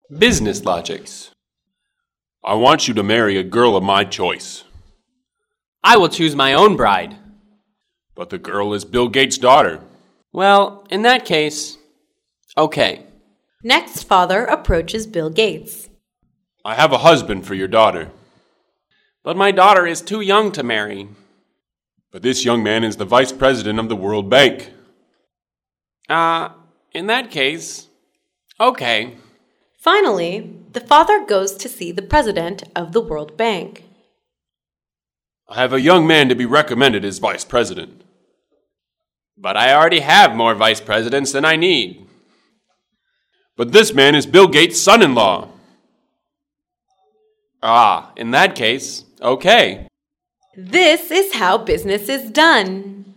Business logics. I want you to marry a girl of my choice. I will choose my own bride. But the girl is Bill Gates' daughter. Well, in that case, okay. Next, father approaches Bill Gates. I have a husband for your daughter. But my daughter is too young to marry. But this young man is the vice president of the World Bank. In that case, okay. Finally, the father goes to see the president of the World Bank. I have a young man to be recommended as vice president. But I already have more vice presidents than I need. But this man is Bill Gates' son-in-law. In that case, okay. This is how business is done.